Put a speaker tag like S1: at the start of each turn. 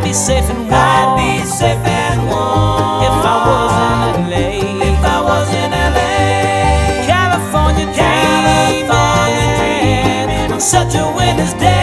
S1: be safe and warm.
S2: I'd be safe and warm
S1: if I was in LA.
S2: If I was in LA.
S1: California dreaming,
S2: California dreaming
S1: on such a winter's day.